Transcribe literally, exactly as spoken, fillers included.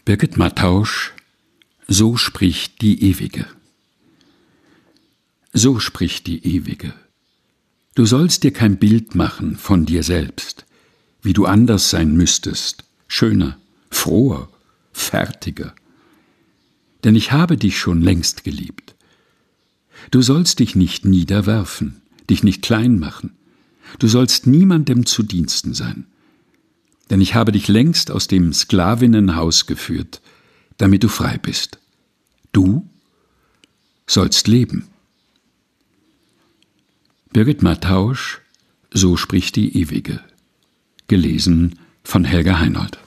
Birgit Mattausch, so spricht die Ewige. So spricht die Ewige. Du sollst dir kein Bild machen von dir selbst, wie du anders sein müsstest, schöner, froher, fertiger. Denn ich habe dich schon längst geliebt. Du sollst dich nicht niederwerfen, dich nicht klein machen. Du sollst niemandem zu Diensten sein. Denn ich habe dich längst aus dem Sklavinnenhaus geführt, damit du frei bist. Du sollst leben. Birgit Mattausch, so spricht die Ewige. Gelesen von Helga Heinold.